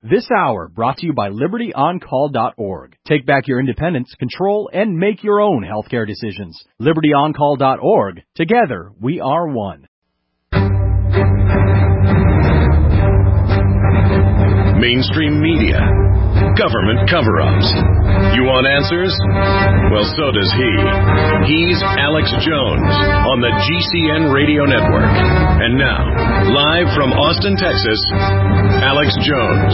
This hour brought to you by LibertyOnCall.org. Take back your independence, control, and make your own healthcare decisions. LibertyOnCall.org. Together, we are one. Mainstream media. Government cover-ups. You want answers? Well, so does he. He's Alex Jones on the GCN Radio Network. And now, live from Austin, Texas, Alex Jones.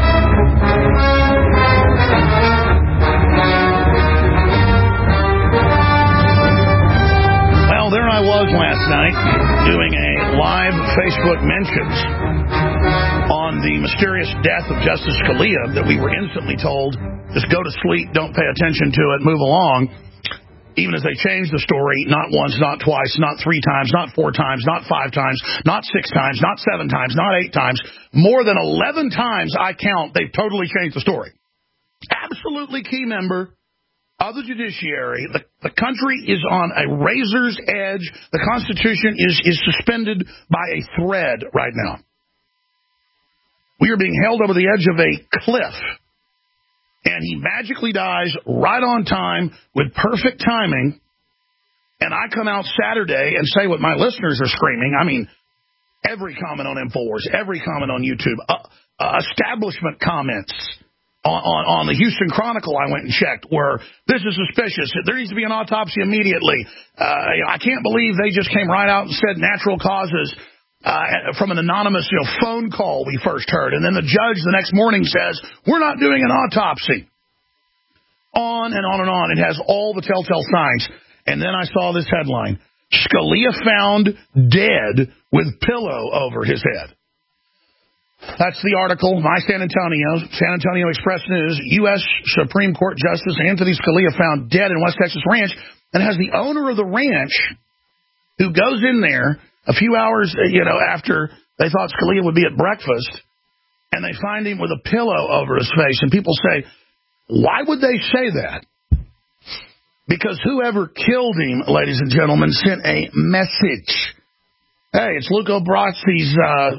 Well, there I was last night doing a live Facebook mentions on the mysterious death of Justice Scalia that we were instantly told, just go to sleep, don't pay attention to it, move along. Even as they changed the story, not once, not twice, not 3 times, not 4 times, not 5 times, not 6 times, not 7 times, not 8 times. More than 11 times I count, they've totally changed the story. Absolutely key member of the judiciary. The country is on a razor's edge. The Constitution is suspended by a thread right now. We are being held over the edge of a cliff. And he magically dies right on time with perfect timing. And I come out Saturday and say what my listeners are screaming. I mean, every comment on InfoWars, every comment on YouTube, establishment comments on the Houston Chronicle I went and checked were, this is suspicious. There needs to be an autopsy immediately. I can't believe they just came right out and said natural causes. From an anonymous phone call we first heard. And then the judge the next morning says, we're not doing an autopsy. On and on and on. It has all the telltale signs. And then I saw this headline. Scalia found dead with pillow over his head. That's the article. My San Antonio Express News. U.S. Supreme Court Justice Anthony Scalia found dead in West Texas ranch. And has the owner of the ranch who goes in there a few hours, after they thought Scalia would be at breakfast, and they find him with a pillow over his face. And people say, why would they say that? Because whoever killed him, ladies and gentlemen, sent a message. Hey, it's Luco Brassi's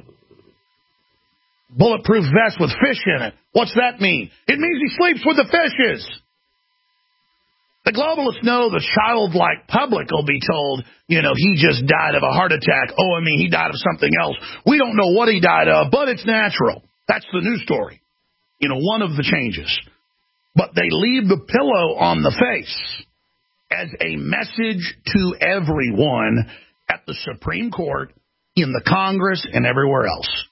bulletproof vest with fish in it. What's that mean? It means he sleeps with the fishes. The globalists know the childlike public will be told, he just died of a heart attack. Oh, he died of something else. We don't know what he died of, but it's natural. That's the news story. One of the changes. But they leave the pillow on the face as a message to everyone at the Supreme Court, in the Congress, and everywhere else.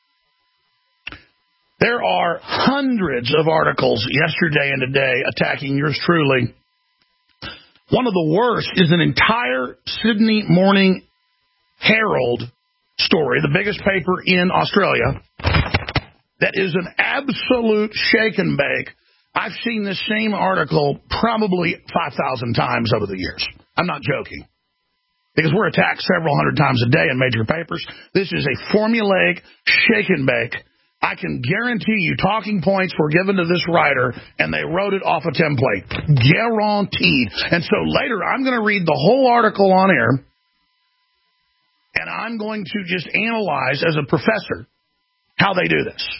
There are hundreds of articles yesterday and today attacking yours truly. One of the worst is an entire Sydney Morning Herald story, the biggest paper in Australia, that is an absolute shake and bake. I've seen this same article probably 5,000 times over the years. I'm not joking. Because we're attacked several hundred times a day in major papers. This is a formulaic shake and bake. I can guarantee you talking points were given to this writer, and they wrote it off a template. Guaranteed. And so later, I'm going to read the whole article on air, and I'm going to just analyze, as a professor, how they do this.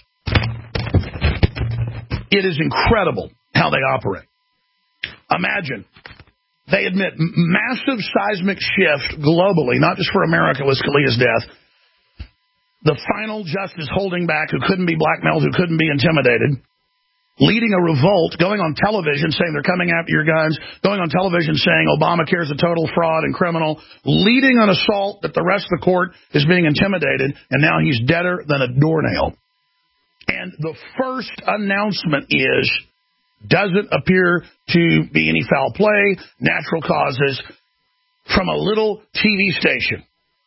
It is incredible how they operate. Imagine, they admit massive seismic shift globally, not just for America with Scalia's death. The final justice holding back, who couldn't be blackmailed, who couldn't be intimidated, leading a revolt, going on television saying they're coming after your guns, going on television saying Obamacare is a total fraud and criminal, leading an assault that the rest of the court is being intimidated, and now he's deader than a doornail. And the first announcement is, doesn't appear to be any foul play, natural causes, from a little TV station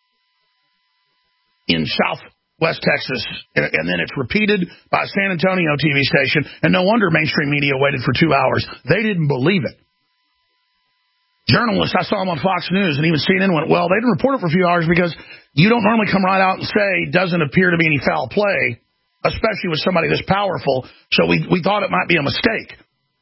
in Southwest Texas, and then it's repeated by a San Antonio TV station, and no wonder mainstream media waited for 2 hours. They didn't believe it. Journalists, I saw them on Fox News, and even CNN went, well, they didn't report it for a few hours because you don't normally come right out and say, doesn't appear to be any foul play, especially with somebody this powerful, so we thought it might be a mistake.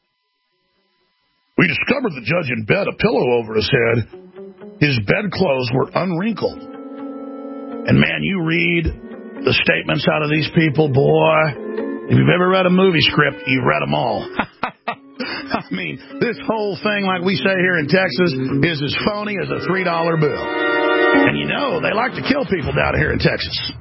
We discovered the judge in bed, a pillow over his head. His bedclothes were unwrinkled. And, man, you read the statements out of these people, boy, If you've ever read a movie script, you've read them all. I mean, this whole thing, like we say here in Texas, is as phony as a $3 bill. And you know, they like to kill people down here in Texas.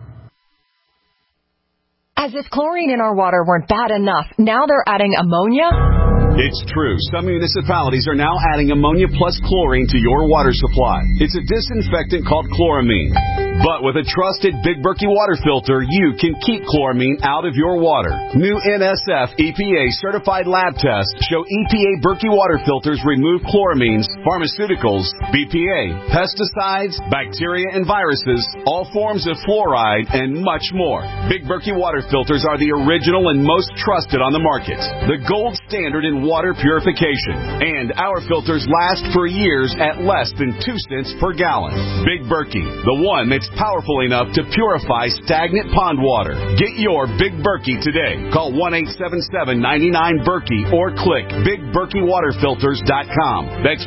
As if chlorine in our water weren't bad enough, now they're adding ammonia? It's true. Some municipalities are now adding ammonia plus chlorine to your water supply. It's a disinfectant called chloramine. But with a trusted Big Berkey water filter, you can keep chloramine out of your water. New NSF EPA certified lab tests show EPA Berkey water filters remove chloramines, pharmaceuticals, BPA, pesticides, bacteria and viruses, all forms of fluoride, and much more. Big Berkey water filters are the original and most trusted on the market. The gold standard in water purification. And our filters last for years at less than 2 cents per gallon. Big Berkey, the one that's powerful enough to purify stagnant pond water. Get your Big Berkey today. Call 1-877-99-BERKEY or click BigBerkeyWaterFilters.com. That's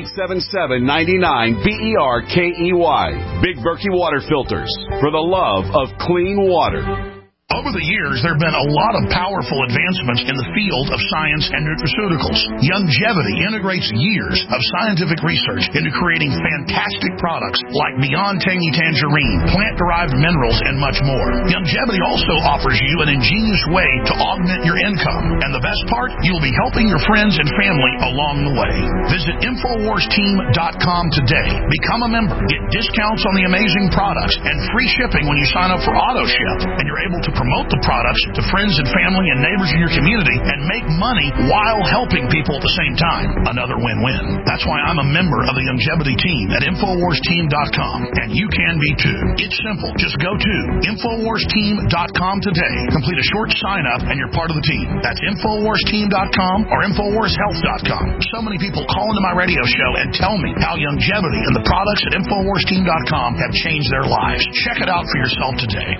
1-877-99-BERKEY. Big Berkey Water Filters, for the love of clean water. Over the years, there have been a lot of powerful advancements in the field of science and nutraceuticals. Youngevity integrates years of scientific research into creating fantastic products like Beyond Tangy Tangerine, plant-derived minerals, and much more. Youngevity also offers you an ingenious way to augment your income. And the best part, you'll be helping your friends and family along the way. Visit InfoWarsTeam.com today. Become a member. Get discounts on the amazing products and free shipping when you sign up for AutoShip. And you're able to promote the products to friends and family and neighbors in your community and make money while helping people at the same time. Another win-win. That's why I'm a member of the Youngevity team at InfoWarsTeam.com, and you can be too. It's simple. Just go to InfoWarsTeam.com today. Complete a short sign-up, and you're part of the team. That's InfoWarsTeam.com or InfoWarsHealth.com. So many people call into my radio show and tell me how Youngevity and the products at InfoWarsTeam.com have changed their lives. Check it out for yourself today.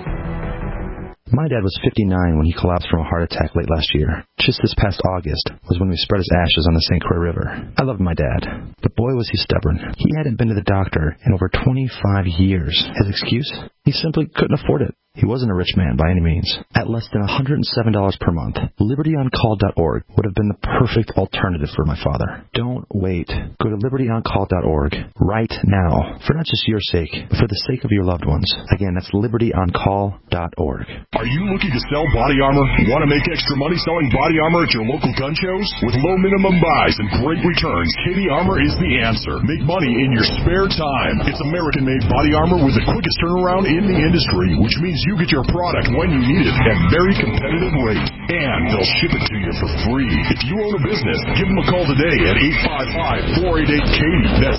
My dad was 59 when he collapsed from a heart attack late last year. Just this past August was when we spread his ashes on the St. Croix River. I loved my dad, but boy was he stubborn. He hadn't been to the doctor in over 25 years. His excuse? He simply couldn't afford it. He wasn't a rich man by any means. At less than $107 per month, LibertyOnCall.org would have been the perfect alternative for my father. Don't wait. Go to LibertyOnCall.org right now, for not just your sake, but for the sake of your loved ones. Again, that's LibertyOnCall.org. Are you looking to sell body armor? Want to make extra money selling body armor at your local gun shows? With low minimum buys and great returns, Katie Armor is the answer. Make money in your spare time. It's American-made body armor with the quickest turnaround in the industry, which means you get your product when you need it at very competitive rates. And they'll ship it to you for free. If you own a business, give them a call today at 855-488-KATIE. That's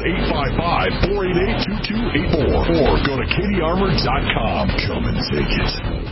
855-488-2284. Or go to KatieArmor.com. Come and take it.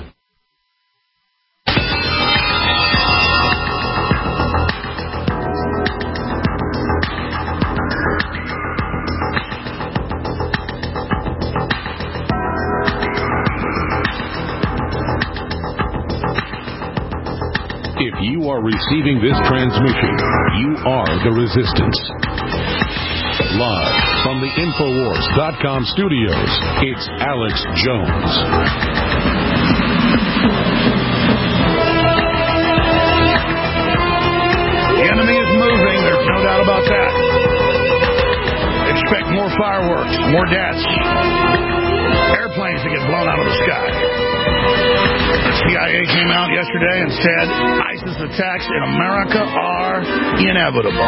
If you are receiving this transmission, you are the resistance. Live from the Infowars.com studios, it's Alex Jones. The enemy is moving, there's no doubt about that. Expect more fireworks, more deaths, airplanes that get blown out of the sky. The CIA came out yesterday and said ISIS attacks in America are inevitable.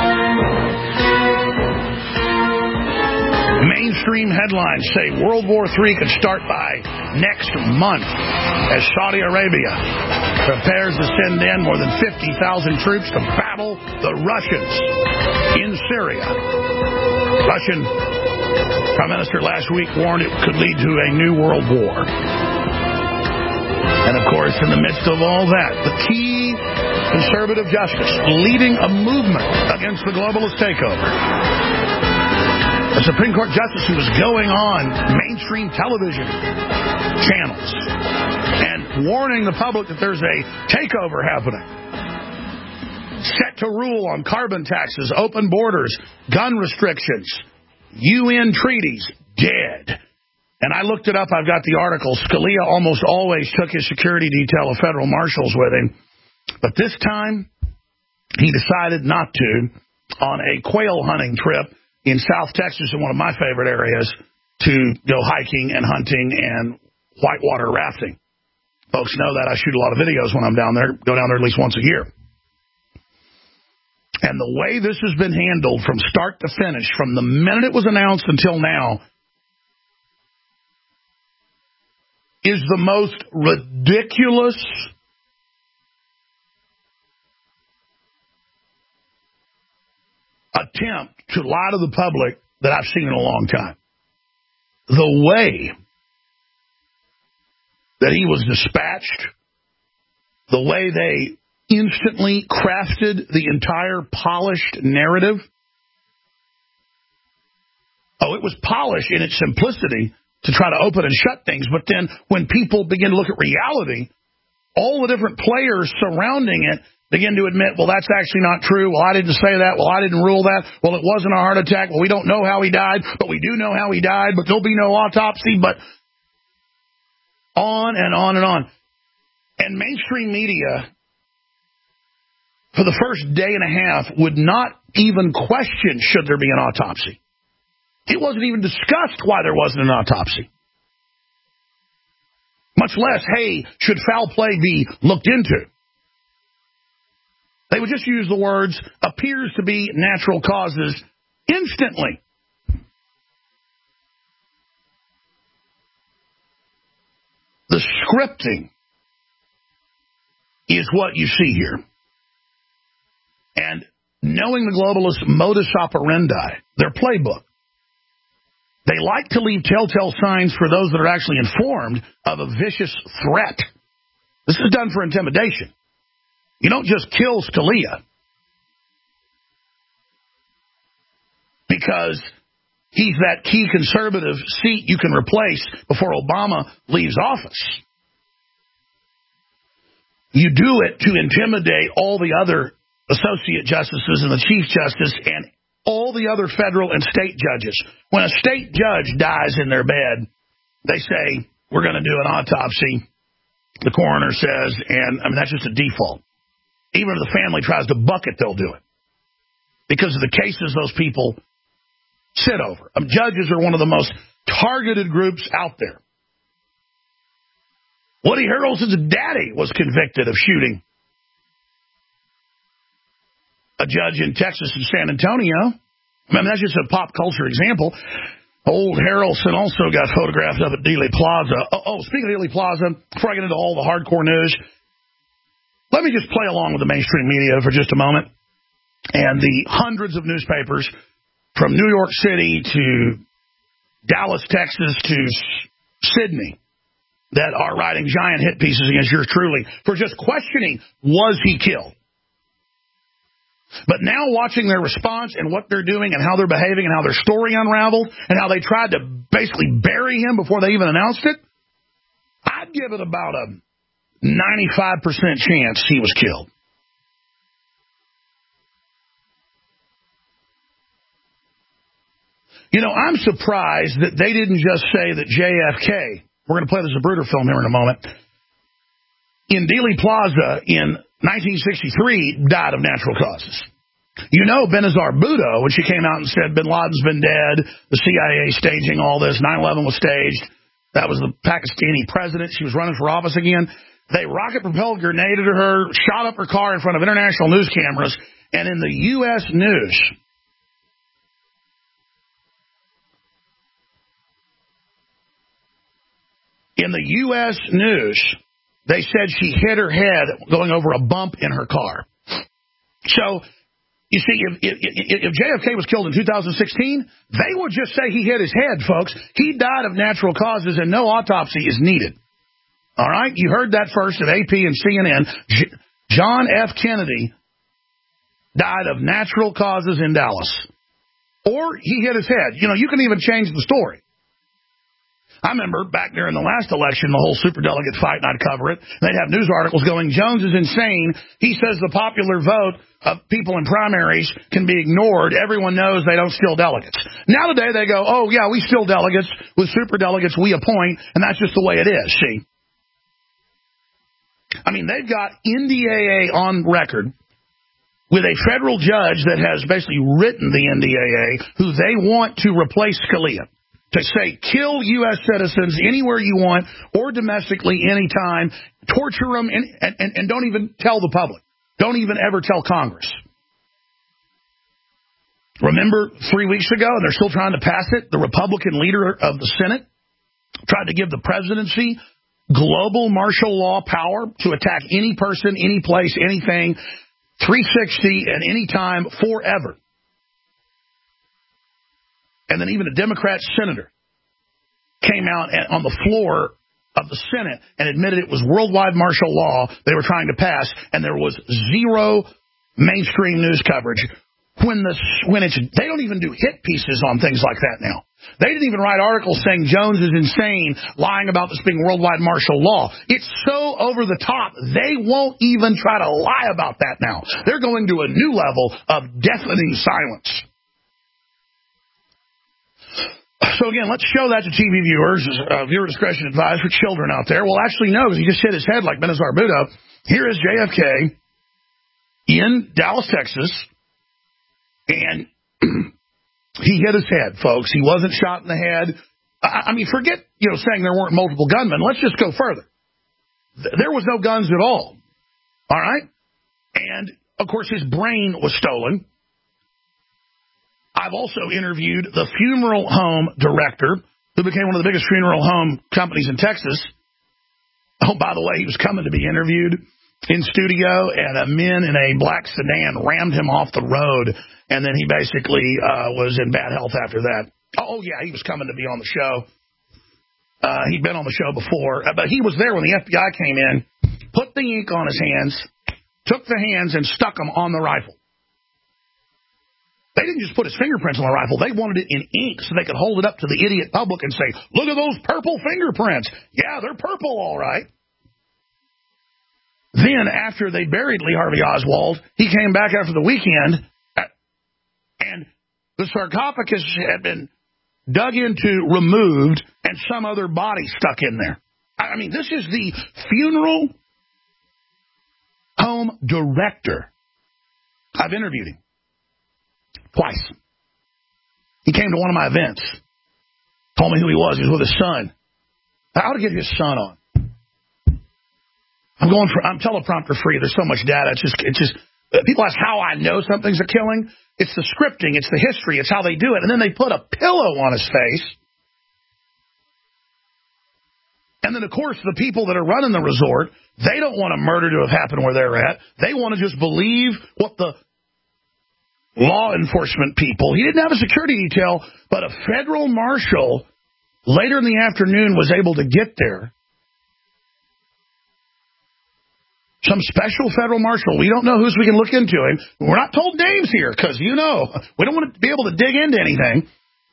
Mainstream headlines say World War III could start by next month as Saudi Arabia prepares to send in more than 50,000 troops to battle the Russians in Syria. Russian Prime Minister last week warned it could lead to a new world war. And, of course, in the midst of all that, the key conservative justice leading a movement against the globalist takeover. A Supreme Court justice who was going on mainstream television channels and warning the public that there's a takeover happening. Set to rule on carbon taxes, open borders, gun restrictions, UN treaties, dead. And I looked it up. I've got the article. Scalia almost always took his security detail of federal marshals with him. But this time, he decided not to on a quail hunting trip in South Texas, in one of my favorite areas, to go hiking and hunting and whitewater rafting. Folks know that I shoot a lot of videos when I'm down there, go down there at least once a year. And the way this has been handled from start to finish, from the minute it was announced until now, is the most ridiculous attempt to lie to the public that I've seen in a long time. The way that he was dispatched, the way they instantly crafted the entire polished narrative. Oh, it was polished in its simplicity to try to open and shut things. But then when people begin to look at reality, all the different players surrounding it begin to admit, well, that's actually not true. Well, I didn't say that. Well, I didn't rule that. Well, it wasn't a heart attack. Well, we don't know how he died, but we do know how he died, but there'll be no autopsy, but on and on and on. And mainstream media, for the first day and a half, would not even question should there be an autopsy. It wasn't even discussed why there wasn't an autopsy. Much less, hey, should foul play be looked into? They would just use the words, appears to be natural causes, instantly. The scripting is what you see here. And knowing the globalist modus operandi, their playbook, they like to leave telltale signs for those that are actually informed of a vicious threat. This is done for intimidation. You don't just kill Scalia because he's that key conservative seat you can replace before Obama leaves office. You do it to intimidate all the other associate justices and the chief justice and all the other federal and state judges. When a state judge dies in their bed, they say, we're going to do an autopsy. The coroner says, and I mean, that's just a default. Even if the family tries to buck it, they'll do it. Because of the cases those people sit over. Judges are one of the most targeted groups out there. Woody Harrelson's daddy was convicted of shooting a judge in Texas and San Antonio. I mean, that's just a pop culture example. Old Harrelson also got photographed up at Dealey Plaza. Oh, speaking of Dealey Plaza, before I get into all the hardcore news, let me just play along with the mainstream media for just a moment. And the hundreds of newspapers from New York City to Dallas, Texas to Sydney that are writing giant hit pieces against yours truly for just questioning, was he killed? But now watching their response and what they're doing and how they're behaving and how their story unraveled and how they tried to basically bury him before they even announced it, I'd give it about a 95% chance he was killed. You know, I'm surprised that they didn't just say that JFK, we're going to play the Zapruder film here in a moment, in Dealey Plaza in 1963 died of natural causes. You know, Benazir Bhutto, when she came out and said Bin Laden's been dead, the CIA staging all this, 9/11 was staged, that was the Pakistani president, she was running for office again. They rocket-propelled grenaded her, shot up her car in front of international news cameras, and in the U.S. news, they said she hit her head going over a bump in her car. So, you see, if JFK was killed in 2016, they would just say he hit his head, folks. He died of natural causes and no autopsy is needed. All right? You heard that first at AP and CNN. John F. Kennedy died of natural causes in Dallas. Or he hit his head. You know, you can even change the story. I remember back during the last election, the whole superdelegate fight, and I'd cover it. They'd have news articles going, Jones is insane. He says the popular vote of people in primaries can be ignored. Everyone knows they don't steal delegates. Now today they go, oh, yeah, we steal delegates. With superdelegates we appoint, and that's just the way it is, see. I mean, they've got NDAA on record with a federal judge that has basically written the NDAA, who they want to replace Scalia, to say, kill U.S. citizens anywhere you want or domestically anytime, torture them, and don't even tell the public. Don't even ever tell Congress. Remember 3 weeks ago, and they're still trying to pass it, the Republican leader of the Senate tried to give the presidency global martial law power to attack any person, any place, anything, 360 at any time, forever. And then even a Democrat senator came out on the floor of the Senate and admitted it was worldwide martial law they were trying to pass, and there was zero mainstream news coverage. They don't even do hit pieces on things like that now. They didn't even write articles saying Jones is insane, lying about this being worldwide martial law. It's so over the top, they won't even try to lie about that now. They're going to a new level of deafening silence. So again, let's show that to TV viewers. Viewer discretion advised for children out there. Well, actually, no, because he just hit his head like Benazir Bhutto. Here is JFK in Dallas, Texas, and he hit his head, folks. He wasn't shot in the head. I mean, forget, saying there weren't multiple gunmen. Let's just go further. There was no guns at all. All right? And, of course, his brain was stolen. I've also interviewed the funeral home director, who became one of the biggest funeral home companies in Texas. Oh, by the way, he was coming to be interviewed in studio, and men in a black sedan rammed him off the road, and then he basically was in bad health after that. Oh, yeah, he was coming to be on the show. He'd been on the show before, but he was there when the FBI came in, put the ink on his hands, took the hands and stuck them on the rifle. They didn't just put his fingerprints on the rifle. They wanted it in ink so they could hold it up to the idiot public and say, look at those purple fingerprints. Yeah, they're purple, all right. Then, after they buried Lee Harvey Oswald, he came back after the weekend, and the sarcophagus had been dug into, removed, and some other body stuck in there. I mean, this is the funeral home director. I've interviewed him twice. He came to one of my events, told me who he was. He was with his son. I ought to get his son on. I'm teleprompter free. There's so much data. It's just people ask how I know something's a killing. It's the scripting. It's the history. It's how they do it. And then they put a pillow on his face. And then, of course, the people that are running the resort, they don't want a murder to have happened where they're at. They want to just believe what the law enforcement people. He didn't have a security detail, but a federal marshal later in the afternoon was able to get there. Some special federal marshal. We don't know whose we can look into him. We're not told names here because, we don't want to be able to dig into anything.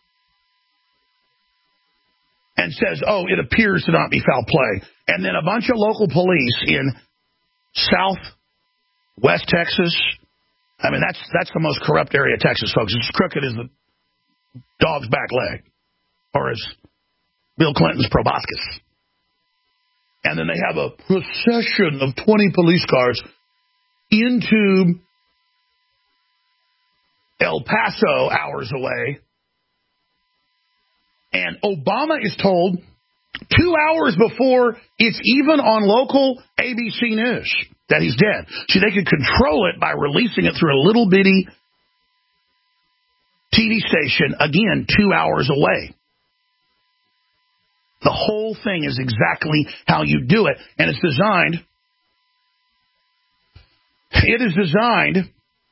And says, it appears to not be foul play. And then a bunch of local police in Southwest Texas. I mean, that's the most corrupt area of Texas, folks. It's crooked as the dog's back leg, or as Bill Clinton's proboscis. And then they have a procession of 20 police cars into El Paso, hours away. And Obama is told 2 hours before it's even on local ABC News that he's dead. See, they could control it by releasing it through a little bitty TV station, again, 2 hours away. The whole thing is exactly how you do it, and it's designed. It is designed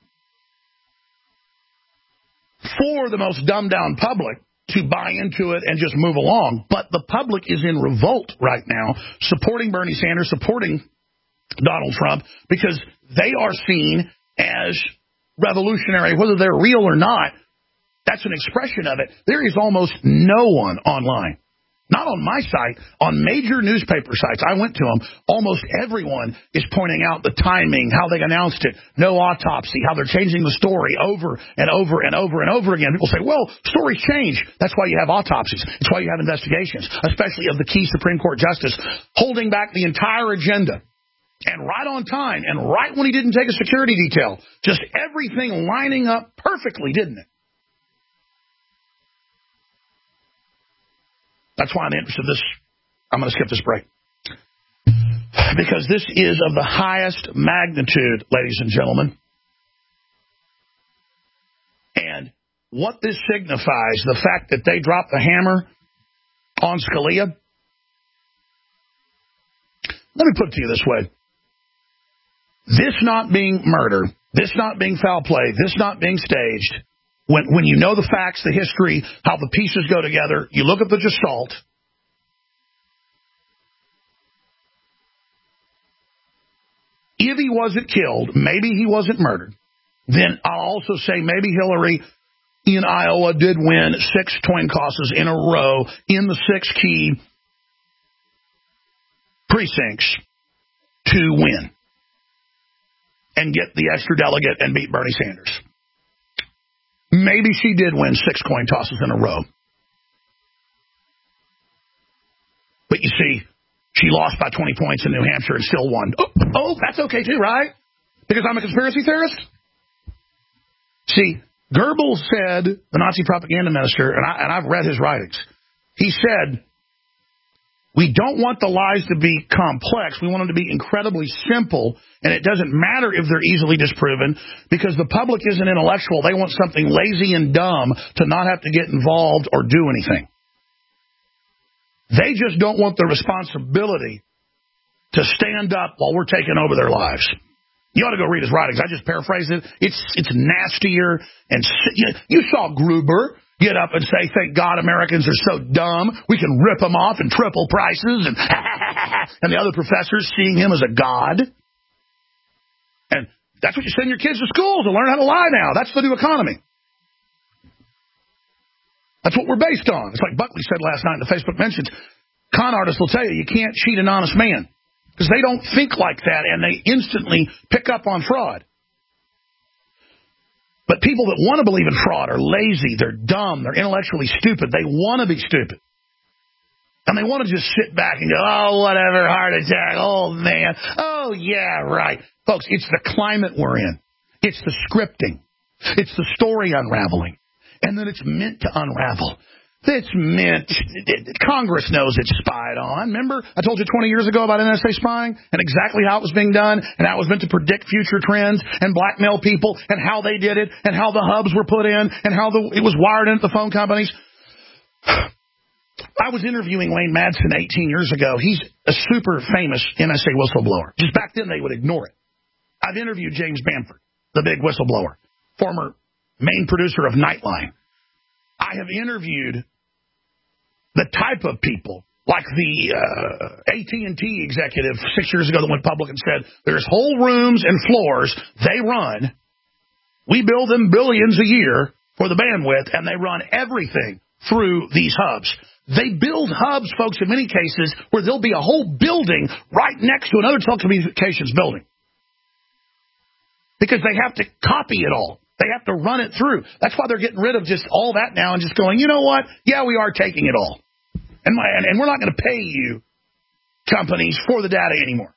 for the most dumbed-down public to buy into it and just move along. But the public is in revolt right now, supporting Bernie Sanders, supporting Donald Trump, because they are seen as revolutionary, whether they're real or not. That's an expression of it. There is almost no one online. Not on my site, on major newspaper sites. I went to them. Almost everyone is pointing out the timing, how they announced it, no autopsy, how they're changing the story over and over and over and over again. People say, well, stories change. That's why you have autopsies. It's why you have investigations, especially of the key Supreme Court justice, holding back the entire agenda And right on time, and right when he didn't take a security detail. Just everything lining up perfectly, didn't it? That's why in the interest of this, I'm going to skip this break. Because this is of the highest magnitude, ladies and gentlemen. And what this signifies, the fact that they dropped the hammer on Scalia, let me put it to you this way. This not being murder, this not being foul play, this not being staged, when you know the facts, the history, how the pieces go together, you look at the gestalt. If he wasn't killed, maybe he wasn't murdered, then I'll also say maybe Hillary in Iowa did win 6 coin tosses in a row in the 6 key precincts to win and get the extra delegate and beat Bernie Sanders. Maybe she did win 6 coin tosses in a row. But you see, she lost by 20 points in New Hampshire and still won. Oh, that's okay too, right? Because I'm a conspiracy theorist? See, Goebbels said, the Nazi propaganda minister, and I've read his writings, he said, we don't want the lies to be complex. We want them to be incredibly simple, and it doesn't matter if they're easily disproven because the public isn't intellectual. They want something lazy and dumb to not have to get involved or do anything. They just don't want the responsibility to stand up while we're taking over their lives. You ought to go read his writings. I just paraphrased it. It's nastier. And you saw Gruber get up and say, thank God Americans are so dumb. We can rip them off and triple prices. And the other professors seeing him as a god. And that's what you send your kids to school, to learn how to lie now. That's the new economy. That's what we're based on. It's like Buckley said last night in the Facebook mentions. Con artists will tell you can't cheat an honest man because they don't think like that and they instantly pick up on fraud. But people that want to believe in fraud are lazy, they're dumb, they're intellectually stupid. They want to be stupid. And they want to just sit back and go, oh, whatever, heart attack, oh, man, oh, yeah, right. Folks, it's the climate we're in. It's the scripting. It's the story unraveling. And then it's meant to unravel. It's meant, Congress knows it's spied on. Remember, I told you 20 years ago about NSA spying and exactly how it was being done and how it was meant to predict future trends and blackmail people and how they did it and how the hubs were put in and how it was wired into the phone companies. I was interviewing Wayne Madsen 18 years ago. He's a super famous NSA whistleblower. Just back then, they would ignore it. I've interviewed James Bamford, the big whistleblower, former main producer of Nightline. I have interviewed the type of people, like the AT&T executive 6 years ago that went public and said, there's whole rooms and floors they run. We bill them billions a year for the bandwidth, and they run everything through these hubs. They build hubs, folks, in many cases, where there'll be a whole building right next to another telecommunications building. Because they have to copy it all. They have to run it through. That's why they're getting rid of just all that now and just going, you know what? Yeah, we are taking it all. And we're not going to pay you, companies, for the data anymore.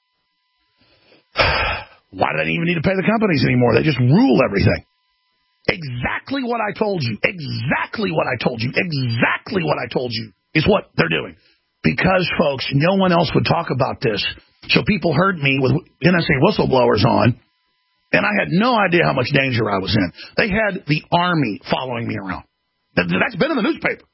Why do they even need to pay the companies anymore? They just rule everything. Exactly what I told you. Exactly what I told you. Exactly what I told you is what they're doing. Because, folks, no one else would talk about this. So people heard me with NSA whistleblowers on. And I had no idea how much danger I was in. They had the Army following me around. That's been in the newspaper.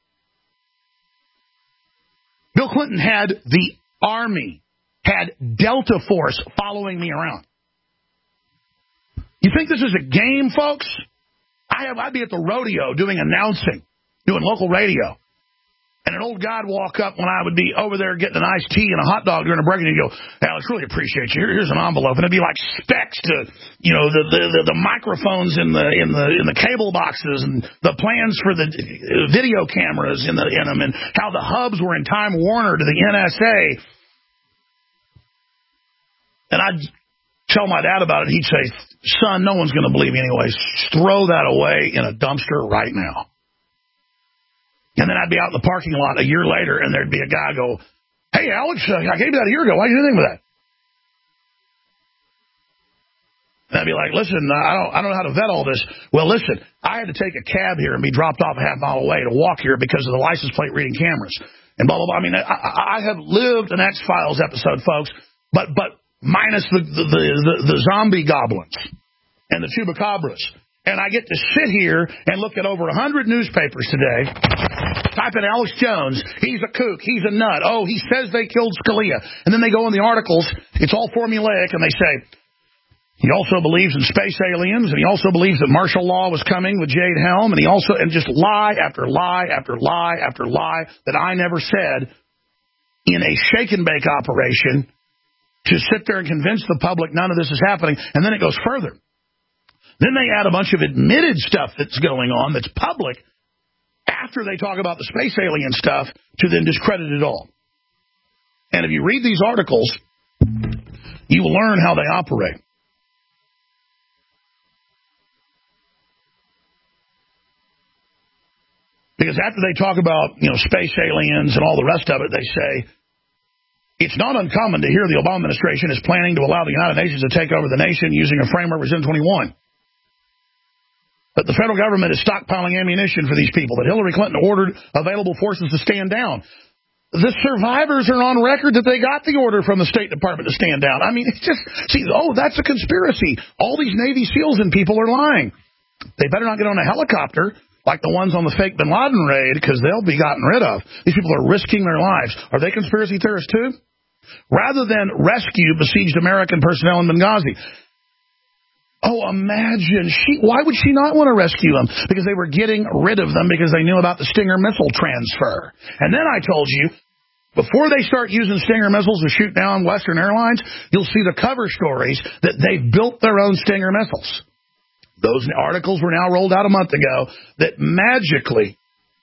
Bill Clinton had the Army, had Delta Force following me around. You think this is a game, folks? I'd be at the rodeo doing announcing, doing local radio. And an old guy would walk up when I would be over there getting an iced tea and a hot dog during a break, and he'd go, Alex, really appreciate you. Here's an envelope. And it'd be like specs to, you know, the microphones in the cable boxes and the plans for the video cameras in them and how the hubs were in Time Warner to the NSA. And I'd tell my dad about it. He'd say, son, no one's going to believe me anyways. Throw that away in a dumpster right now. And then I'd be out in the parking lot a year later, and there'd be a guy go, hey, Alex, I gave you that a year ago. Why did you do anything with that? And I'd be like, listen, I don't know how to vet all this. Well, listen, I had to take a cab here and be dropped off a half mile away to walk here because of the license plate reading cameras and blah, blah, blah. I mean, I have lived an X-Files episode, folks, but minus the zombie goblins and the chupacabras. And I get to sit here and look at over 100 newspapers today. Type in Alex Jones. He's a kook. He's a nut. Oh, he says they killed Scalia. And then they go in the articles. It's all formulaic, and they say, he also believes in space aliens, and he also believes that martial law was coming with Jade Helm, and just lie after lie after lie after lie that I never said in a shake and bake operation to sit there and convince the public none of this is happening. And then it goes further. Then they add a bunch of admitted stuff that's going on that's public after they talk about the space alien stuff to then discredit it all. And if you read these articles, you will learn how they operate. Because after they talk about, space aliens and all the rest of it, they say, it's not uncommon to hear the Obama administration is planning to allow the United Nations to take over the nation using a framework Resolution 21. That the federal government is stockpiling ammunition for these people, that Hillary Clinton ordered available forces to stand down. The survivors are on record that they got the order from the State Department to stand down. I mean, it's just, that's a conspiracy. All these Navy SEALs and people are lying. They better not get on a helicopter like the ones on the fake Bin Laden raid, because they'll be gotten rid of. These people are risking their lives. Are they conspiracy theorists too? Rather than rescue besieged American personnel in Benghazi. Oh, imagine. Why would she not want to rescue them? Because they were getting rid of them because they knew about the Stinger missile transfer. And then I told you, before they start using Stinger missiles to shoot down Western Airlines, you'll see the cover stories that they've built their own Stinger missiles. Those articles were now rolled out a month ago that magically,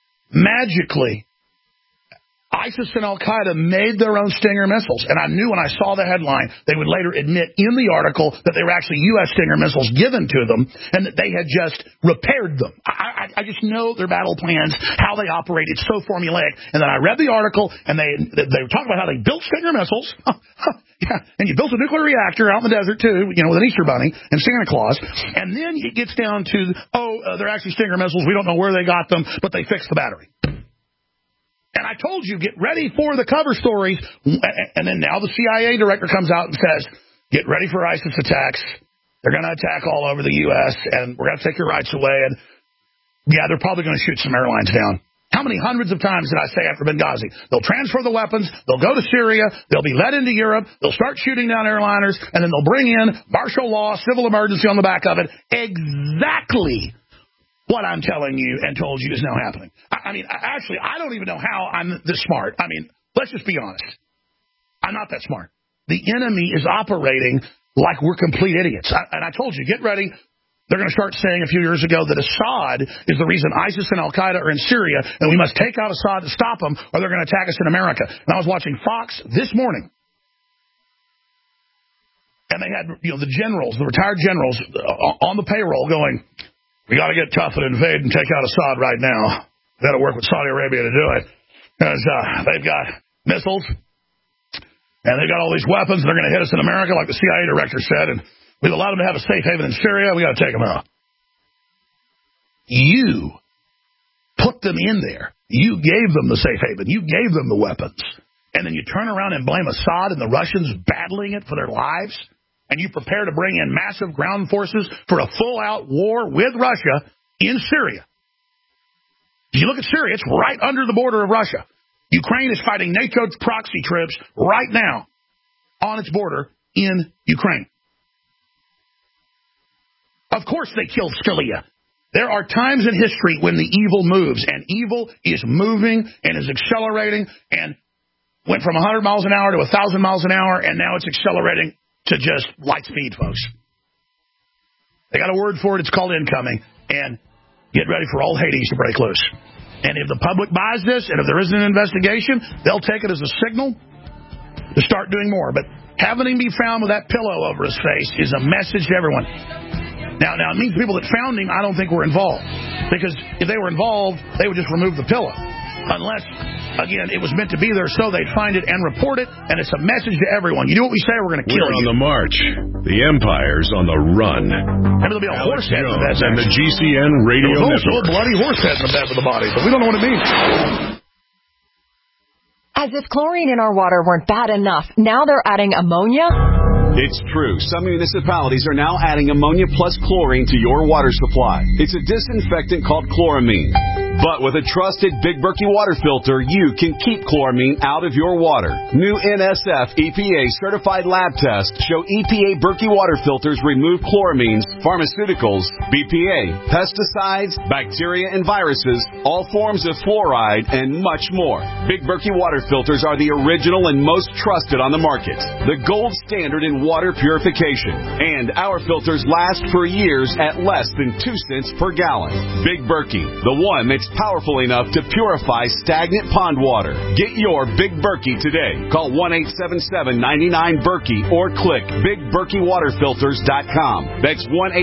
ISIS and Al-Qaeda made their own Stinger missiles. And I knew when I saw the headline, they would later admit in the article that they were actually U.S. Stinger missiles given to them and that they had just repaired them. I just know their battle plans, how they operate. It's so formulaic. And then I read the article, and they were talking about how they built Stinger missiles. Yeah, and you built a nuclear reactor out in the desert, too, with an Easter bunny and Santa Claus. And then it gets down to, they're actually Stinger missiles. We don't know where they got them, but they fixed the battery. And I told you, get ready for the cover stories. And then now the CIA director comes out and says, get ready for ISIS attacks. They're going to attack all over the U.S., and we're going to take your rights away. And, yeah, they're probably going to shoot some airlines down. How many hundreds of times did I say after Benghazi? They'll transfer the weapons. They'll go to Syria. They'll be led into Europe. They'll start shooting down airliners. And then they'll bring in martial law, civil emergency on the back of it. Exactly what I'm telling you and told you is now happening. I mean, actually, I don't even know how I'm this smart. I mean, let's just be honest. I'm not that smart. The enemy is operating like we're complete idiots. And I told you, get ready. They're going to start saying a few years ago that Assad is the reason ISIS and Al-Qaeda are in Syria, and we must take out Assad to stop them, or they're going to attack us in America. And I was watching Fox this morning, and they had the generals, the retired generals, on the payroll going, we got to get tough and invade and take out Assad right now. We've got to work with Saudi Arabia to do it, because they've got missiles, and they've got all these weapons, and they're going to hit us in America, like the CIA director said, and we've allowed them to have a safe haven in Syria. We got to take them out. You put them in there. You gave them the safe haven. You gave them the weapons. And then you turn around and blame Assad and the Russians battling it for their lives. And you prepare to bring in massive ground forces for a full-out war with Russia in Syria. If you look at Syria, it's right under the border of Russia. Ukraine is fighting NATO's proxy troops right now on its border in Ukraine. Of course they killed Scalia. There are times in history when the evil moves, and evil is moving and is accelerating and went from 100 miles an hour to 1,000 miles an hour, and now it's accelerating to just light speed, folks. They got a word for it. It's called incoming. And get ready for all Hades to break loose. And if the public buys this, and if there isn't an investigation, they'll take it as a signal to start doing more. But having him be found with that pillow over his face is a message to everyone. Now, it means people that found him, I don't think, were involved. Because if they were involved, they would just remove the pillow. Unless Again, it was meant to be there so they'd find it and report it, and it's a message to everyone. You do what we say, we're going to kill you. We're on the march. The empire's on the run. Maybe there'll be a horse head in the bed. And the GCN Radio Network. Network. Also a bloody horse head in the bed with the body, but we don't know what it means. As if chlorine in our water weren't bad enough, now they're adding ammonia? It's true. Some municipalities are now adding ammonia plus chlorine to your water supply. It's a disinfectant called chloramine. But with a trusted Big Berkey water filter, you can keep chloramine out of your water. New NSF EPA certified lab tests show EPA Berkey water filters remove chloramines, pharmaceuticals, BPA, pesticides, bacteria and viruses, all forms of fluoride, and much more. Big Berkey water filters are the original and most trusted on the market. The gold standard in water purification. And our filters last for years at less than 2 cents per gallon. Big Berkey, the one that's powerful enough to purify stagnant pond water. Get your Big Berkey today. Call 1-877-99-BERKEY or click BigBerkeyWaterFilters.com. That's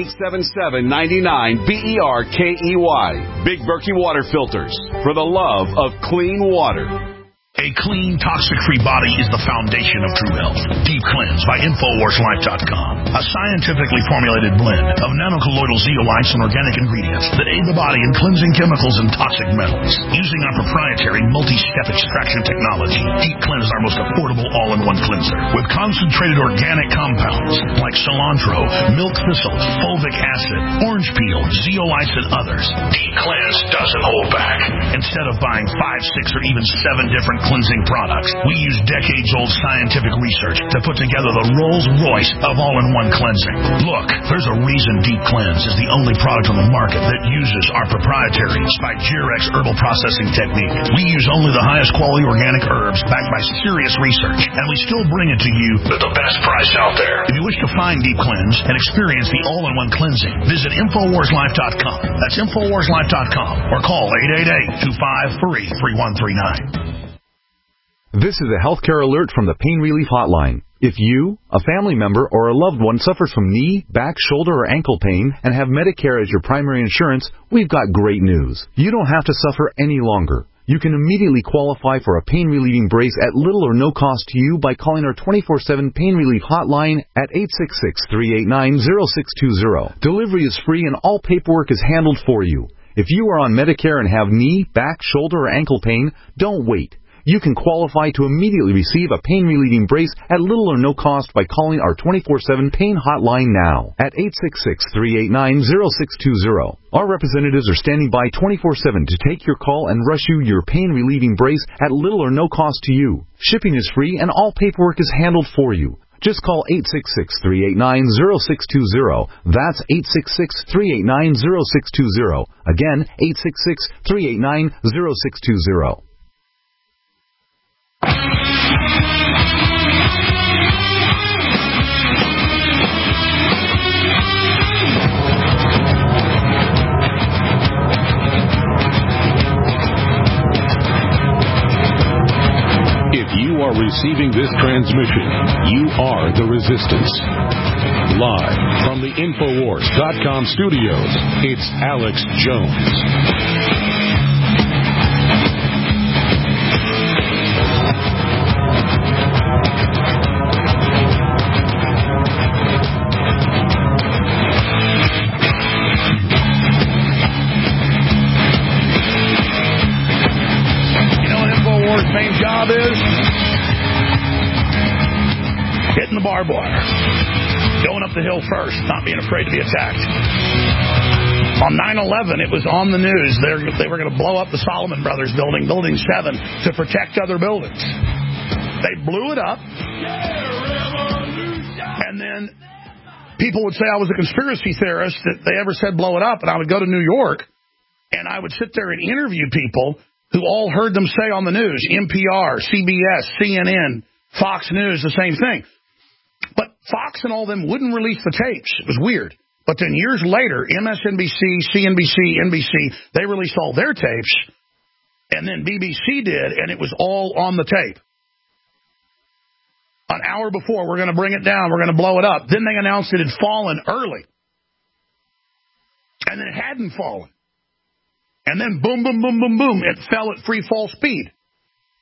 1-877-99-BERKEY. Big Berkey Water Filters, for the love of clean water. A clean, toxic-free body is the foundation of true health. Deep Cleanse by InfoWarsLife.com. A scientifically formulated blend of nanocolloidal zeolites and organic ingredients that aid the body in cleansing chemicals and toxic metals. Using our proprietary multi-step extraction technology, Deep Cleanse is our most affordable all-in-one cleanser. With concentrated organic compounds like cilantro, milk thistle, fulvic acid, orange peel, zeolites, and others. Deep Cleanse doesn't hold back. Instead of buying 5, 6, or even 7 different cleansing products, we use decades-old scientific research to put together the Rolls-Royce of all-in-one cleansing. Look, there's a reason Deep Cleanse is the only product on the market that uses our proprietary Spigerex herbal processing technique. We use only the highest quality organic herbs backed by serious research, and we still bring it to you at the best price out there. If you wish to find Deep Cleanse and experience the all-in-one cleansing, visit InfoWarsLife.com. That's InfoWarsLife.com, or call 888-253-3139. This is a healthcare alert from the Pain Relief Hotline. If you, a family member, or a loved one suffers from knee, back, shoulder, or ankle pain and have Medicare as your primary insurance, we've got great news. You don't have to suffer any longer. You can immediately qualify for a pain-relieving brace at little or no cost to you by calling our 24/7 Pain Relief Hotline at 866-389-0620. Delivery is free and all paperwork is handled for you. If you are on Medicare and have knee, back, shoulder, or ankle pain, don't wait. You can qualify to immediately receive a pain-relieving brace at little or no cost by calling our 24/7 Pain Hotline now at 866-389-0620. Our representatives are standing by 24/7 to take your call and rush you your pain-relieving brace at little or no cost to you. Shipping is free and all paperwork is handled for you. Just call 866-389-0620. That's 866-389-0620. Again, 866-389-0620. If you are receiving this transmission, you are the resistance. Live from the Infowars.com studios, it's Alex Jones. Main job is hitting the barbed wire, going up the hill first, not being afraid to be attacked. On 9/11, it was on the news. They were going to blow up the Solomon Brothers building, Building 7, to protect other buildings. They blew it up, and then people would say I was a conspiracy theorist that they ever said blow it up, and I would go to New York, and I would sit there and interview people who all heard them say on the news, NPR, CBS, CNN, Fox News, the same thing. But Fox and all them wouldn't release the tapes. It was weird. But then years later, MSNBC, CNBC, NBC, they released all their tapes, and then BBC did, and it was all on the tape. An hour before, we're going to bring it down, we're going to blow it up. Then they announced it had fallen early. And then it hadn't fallen. And then boom, boom, boom, boom, boom, it fell at free fall speed.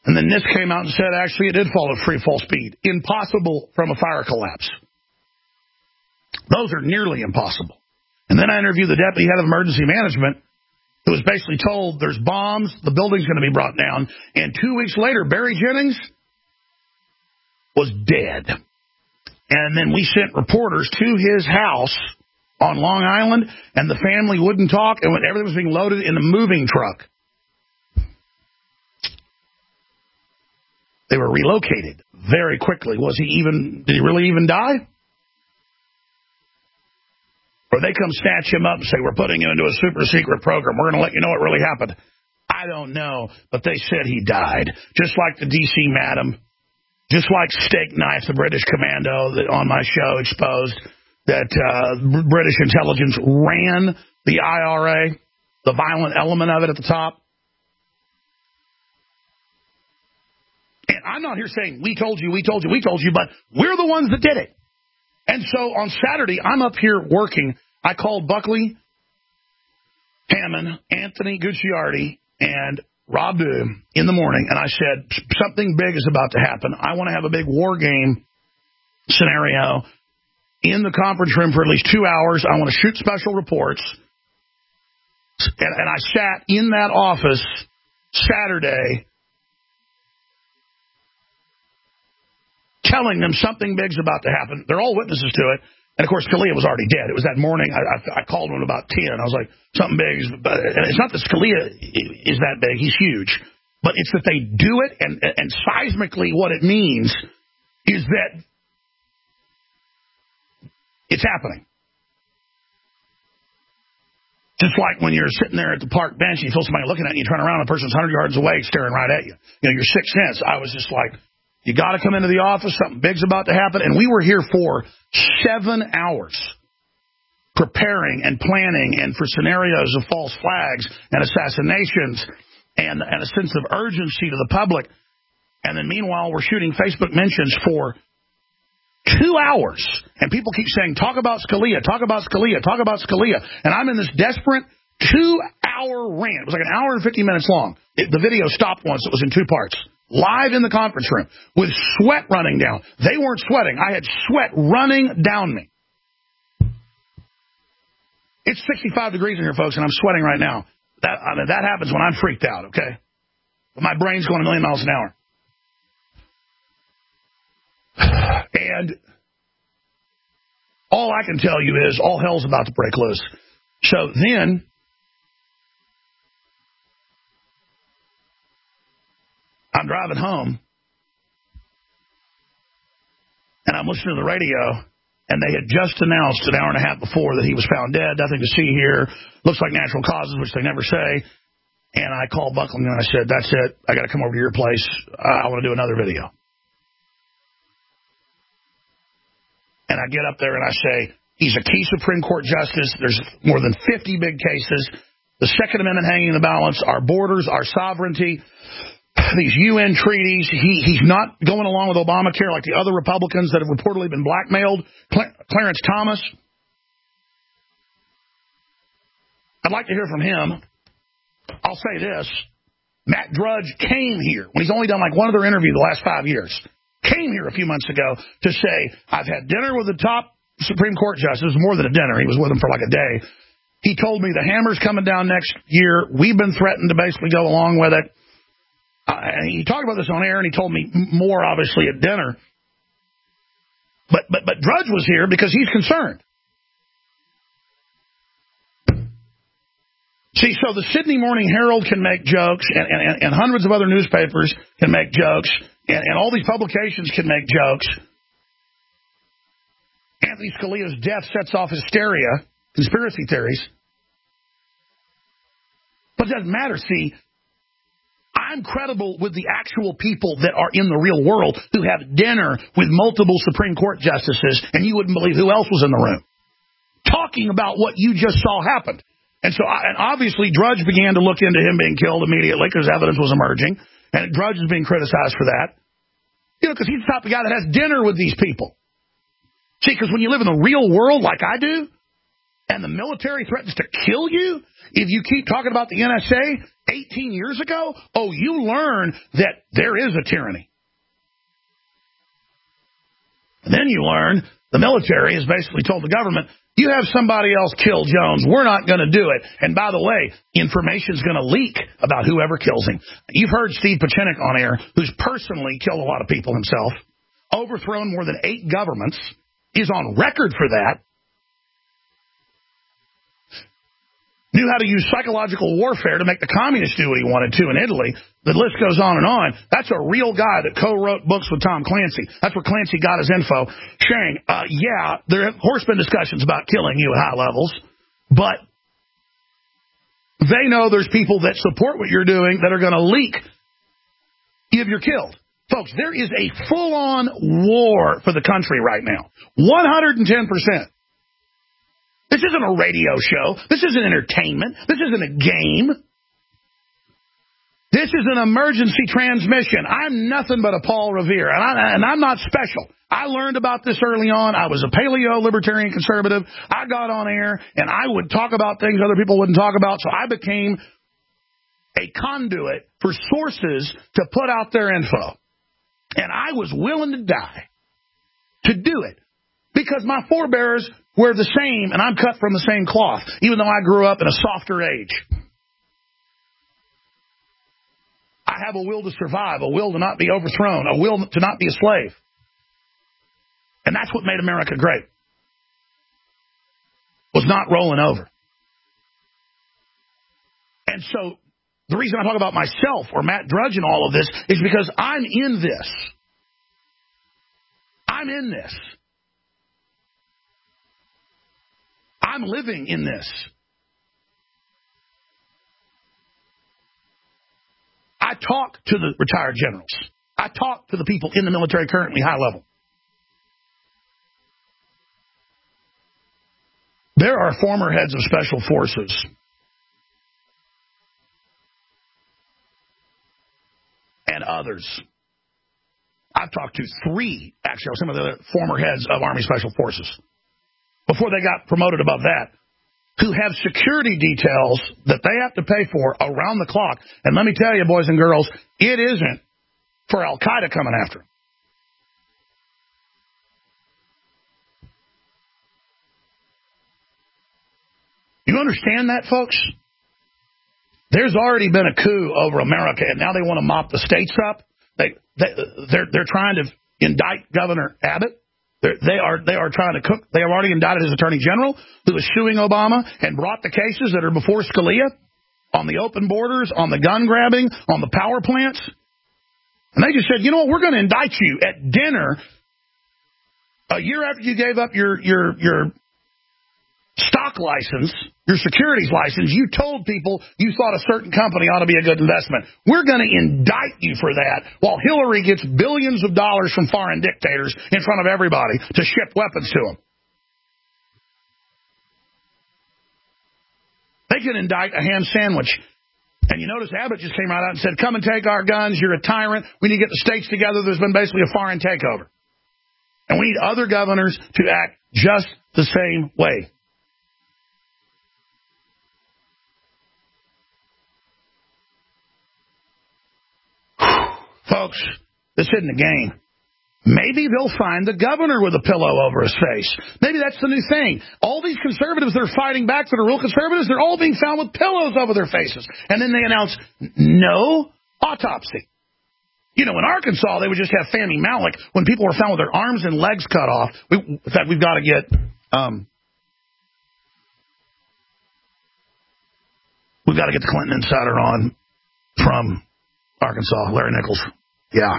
And then NIST came out and said, actually, it did fall at free fall speed. Impossible from a fire collapse. Those are nearly impossible. And then I interviewed the deputy head of emergency management, who was basically told there's bombs, the building's going to be brought down. And 2 weeks later, Barry Jennings was dead. And then we sent reporters to his house on Long Island, and the family wouldn't talk, and when everything was being loaded in a moving truck. They were relocated very quickly. Did he really even die? Or they come snatch him up and say, we're putting him into a super secret program. We're going to let you know what really happened. I don't know, but they said he died. Just like the D.C. madam, just like Steak Knife, the British commando that on my show exposed that British intelligence ran the IRA, the violent element of it at the top. And I'm not here saying, we told you, but we're the ones that did it. And so on Saturday, I'm up here working. I called Buckley, Hammond, Anthony Gucciardi, and Rob Dew in the morning, and I said, something big is about to happen. I want to have a big war game scenario in the conference room for at least 2 hours. I want to shoot special reports. And I sat in that office Saturday telling them something big's about to happen. They're all witnesses to it. And, of course, Scalia was already dead. It was that morning. I called him about 10. I was like, something big. And it's not that Scalia is that big. He's huge. But it's that they do it, and seismically what it means is that it's happening. Just like when you're sitting there at the park bench and you feel somebody looking at you, you turn around, and the person's 100 yards away staring right at you. You know, your sixth sense. I was just like, you got to come into the office. Something big's about to happen. And we were here for 7 hours preparing and planning and for scenarios of false flags and assassinations and a sense of urgency to the public. And then meanwhile, we're shooting Facebook mentions for 2 hours. And people keep saying, talk about Scalia, talk about Scalia, talk about Scalia. And I'm in this desperate 2-hour rant. It was like an hour and 50 minutes long. The video stopped once. It was in 2 parts. Live in the conference room with sweat running down. They weren't sweating. I had sweat running down me. It's 65 degrees in here, folks, and I'm sweating right now. That happens when I'm freaked out, okay? But my brain's going a million miles an hour. And all I can tell you is all hell's about to break loose. So then I'm driving home, and I'm listening to the radio, and they had just announced an hour and a half before that he was found dead, nothing to see here, looks like natural causes, which they never say. And I called Buckland, and I said, that's it, I got to come over to your place, I want to do another video. And I get up there, and I say, he's a key Supreme Court justice, there's more than 50 big cases, the Second Amendment hanging in the balance, our borders, our sovereignty, these UN treaties. He's not going along with Obamacare like the other Republicans that have reportedly been blackmailed. Clarence Thomas. I'd like to hear from him. I'll say this. Matt Drudge came here when he's only done like one other interview the last 5 years. Came here a few months ago to say, I've had dinner with the top Supreme Court justice. More than a dinner. He was with them for like a day. He told me the hammer's coming down next year. We've been threatened to basically go along with it. And he talked about this on air, and he told me more, obviously, at dinner. But Drudge was here because he's concerned. See, so the Sydney Morning Herald can make jokes, and hundreds of other newspapers can make jokes, and all these publications can make jokes. Anthony Scalia's death sets off hysteria, conspiracy theories. But it doesn't matter, see. I'm credible with the actual people that are in the real world who have dinner with multiple Supreme Court justices, and you wouldn't believe who else was in the room talking about what you just saw happened. And so, and obviously, Drudge began to look into him being killed immediately because evidence was emerging, and Drudge is being criticized for that. You know, because he's the type of guy that has dinner with these people. See, because when you live in the real world like I do, And the military threatens to kill you if you keep talking about the NSA 18 years ago? Oh, you learn that there is a tyranny. And then you learn the military has basically told the government, you have somebody else kill Jones. We're not going to do it. And by the way, information's going to leak about whoever kills him. You've heard Steve Pachinik on air, who's personally killed a lot of people himself, overthrown more than 8 governments, is on record for that. Knew how to use psychological warfare to make the communists do what he wanted to in Italy. The list goes on and on. That's a real guy that co-wrote books with Tom Clancy. That's where Clancy got his info. Sharing, yeah, there have, of course, been discussions about killing you at high levels, but they know there's people that support what you're doing that are going to leak if you're killed. Folks, there is a full-on war for the country right now. 110%. This isn't a radio show. This isn't entertainment. This isn't a game. This is an emergency transmission. I'm nothing but a Paul Revere, and I'm not special. I learned about this early on. I was a paleo libertarian conservative. I got on air, and I would talk about things other people wouldn't talk about, so I became a conduit for sources to put out their info. And I was willing to die to do it because my forebears were the same, and I'm cut from the same cloth, even though I grew up in a softer age. I have a will to survive, a will to not be overthrown, a will to not be a slave. And that's what made America great, was not rolling over. And so the reason I talk about myself or Matt Drudge and all of this is because I'm in this. I'm in this. I'm living in this. I talk to the retired generals. I talk to the people in the military currently high level. There are former heads of special forces and others. I've talked to 3, actually, some of the former heads of Army Special Forces, before they got promoted above that, who have security details that they have to pay for around the clock. And let me tell you, boys and girls, it isn't for Al-Qaeda coming after them. You understand that, folks? There's already been a coup over America, and now they want to mop the states up. They're trying to indict Governor Abbott. They are trying to cook. They have already indicted his attorney general, who is suing Obama and brought the cases that are before Scalia on the open borders, on the gun grabbing, on the power plants. And they just said, you know what, we're going to indict you at dinner a year after you gave up your stock license, your securities license. You told people you thought a certain company ought to be a good investment. We're going to indict you for that while Hillary gets billions of dollars from foreign dictators in front of everybody to ship weapons to them. They can indict a ham sandwich. And you notice Abbott just came right out and said, come and take our guns. You're a tyrant. We need to get the states together. There's been basically a foreign takeover. And we need other governors to act just the same way. Folks, this isn't a game. Maybe they'll find the governor with a pillow over his face. Maybe that's the new thing. All these conservatives that are fighting back that are real conservatives, they're all being found with pillows over their faces. And then they announce no autopsy. You know, in Arkansas, they would just have Fannie Malik when people were found with their arms and legs cut off. In fact, we've got to get the Clinton Insider on from Arkansas, Larry Nichols. Yeah.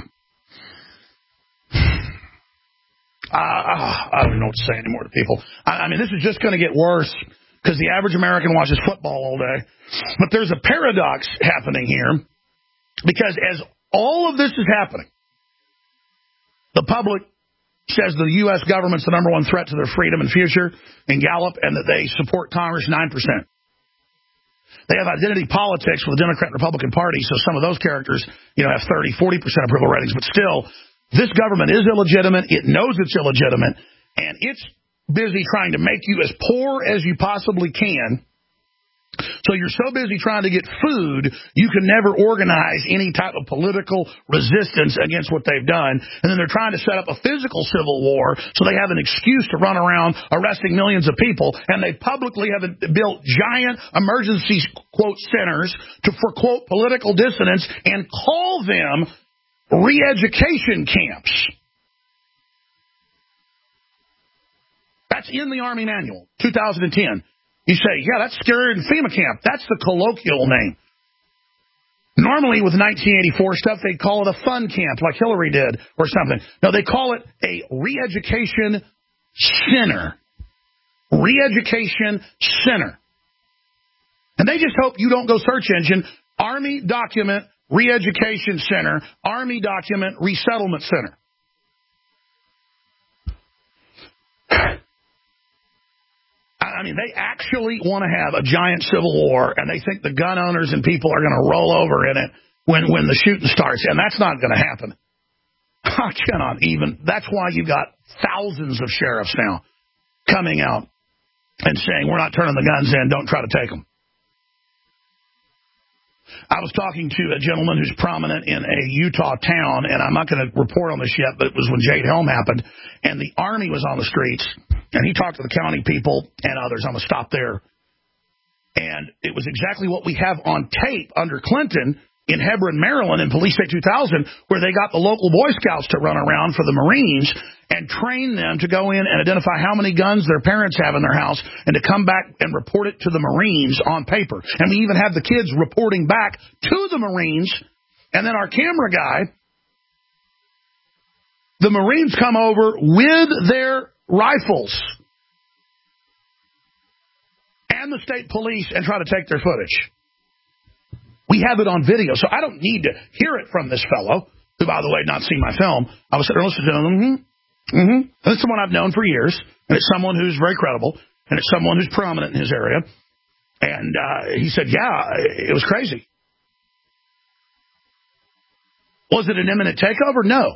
I don't even know what to say anymore to people. I mean, this is just going to get worse because the average American watches football all day. But there's a paradox happening here because as all of this is happening, the public says the U.S. government's the number one threat to their freedom and future in Gallup and that they support Congress 9%. They have identity politics with the Democrat and Republican Party, so some of those characters, have 30, 40% approval ratings. But still, this government is illegitimate. It knows it's illegitimate, and it's busy trying to make you as poor as you possibly can. So you're so busy trying to get food, you can never organize any type of political resistance against what they've done. And then they're trying to set up a physical civil war so they have an excuse to run around arresting millions of people. And they publicly have built giant emergency, quote, centers for, quote, political dissidents and call them re-education camps. That's in the Army Manual, 2010. You say, yeah, that's scarier than FEMA camp. That's the colloquial name. Normally, with 1984 stuff, they'd call it a fun camp, like Hillary did, or something. No, they call it a re-education center. Re-education center. And they just hope you don't go search engine, Army document, re-education center, Army document, resettlement center. I mean, they actually want to have a giant civil war, and they think the gun owners and people are going to roll over in it when the shooting starts, and that's not going to happen. I cannot even. That's why you've got thousands of sheriffs now coming out and saying, we're not turning the guns in, don't try to take them. I was talking to a gentleman who's prominent in a Utah town, and I'm not going to report on this yet, but it was when Jade Helm happened, and the Army was on the streets, and he talked to the county people and others. I'm going to stop there. And it was exactly what we have on tape under Clinton in Hebron, Maryland, in Police State 2000, where they got the local Boy Scouts to run around for the Marines and train them to go in and identify how many guns their parents have in their house and to come back and report it to the Marines on paper. And we even have the kids reporting back to the Marines. And then our camera guy, the Marines come over with their rifles and the state police and try to take their footage. We have it on video, so I don't need to hear it from this fellow, who, by the way, not seen my film. I was sitting there listening to him. And it's someone I've known for years, and it's someone who's very credible, and it's someone who's prominent in his area. And he said, yeah, it was crazy. Was it an imminent takeover? No.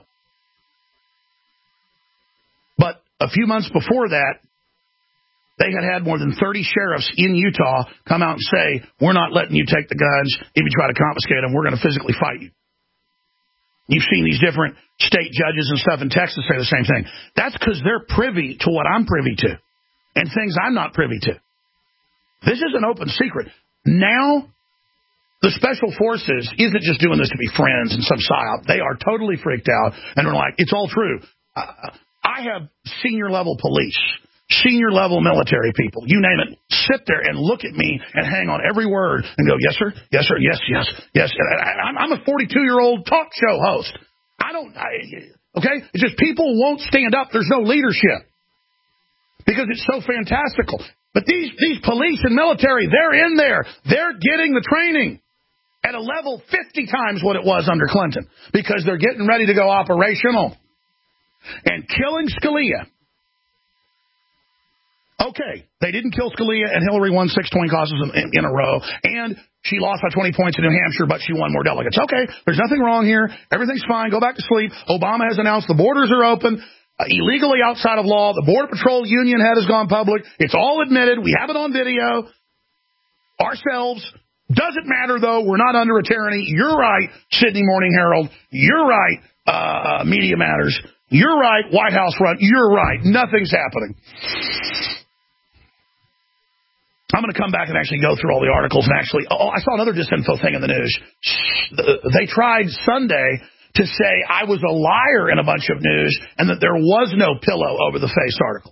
But a few months before that, they had more than 30 sheriffs in Utah come out and say, we're not letting you take the guns. If you try to confiscate them, we're going to physically fight you. You've seen these different state judges and stuff in Texas say the same thing. That's because they're privy to what I'm privy to and things I'm not privy to. This is an open secret. Now, the Special Forces isn't just doing this to be friends and some psyop. They are totally freaked out, and they're like, it's all true. I have senior-level police, senior-level military people, you name it, sit there and look at me and hang on every word and go, yes, sir, yes, sir, yes, yes, yes. I'm a 42-year-old talk show host. Okay? It's just people won't stand up. There's no leadership because it's so fantastical. But these police and military, they're in there. They're getting the training at a level 50 times what it was under Clinton because they're getting ready to go operational. And killing Scalia. Okay, they didn't kill Scalia, and Hillary won 6 swing causes in a row, and she lost by 20 points in New Hampshire, but she won more delegates. Okay, there's nothing wrong here. Everything's fine. Go back to sleep. Obama has announced the borders are open. Illegally outside of law. The Border Patrol union head has gone public. It's all admitted. We have it on video. Ourselves. Doesn't matter, though. We're not under a tyranny. You're right, Sydney Morning Herald. You're right, Media Matters. You're right, White House Front. You're right. Nothing's happening. I'm going to come back and actually go through all the articles and actually... Oh, I saw another disinfo thing in the news. They tried Sunday to say I was a liar in a bunch of news and that there was no pillow over the face article.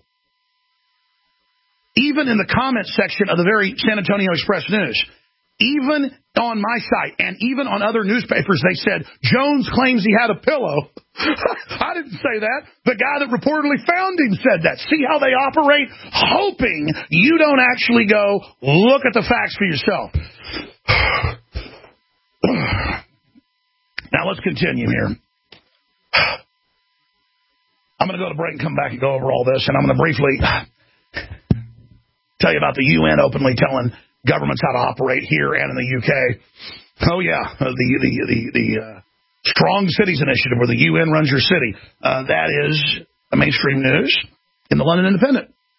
Even in the comment section of the very San Antonio Express News, even on my site and even on other newspapers, they said, Jones claims he had a pillow. I didn't say that. The guy that reportedly found him said that. See how they operate? Hoping you don't actually go look at the facts for yourself. Now, let's continue here. I'm going to go to break and come back and go over all this, and I'm going to briefly tell you about the UN openly telling governments how to operate here and in the UK. Oh, yeah, the Strong Cities Initiative, where the UN runs your city. That is a mainstream news in the London Independent.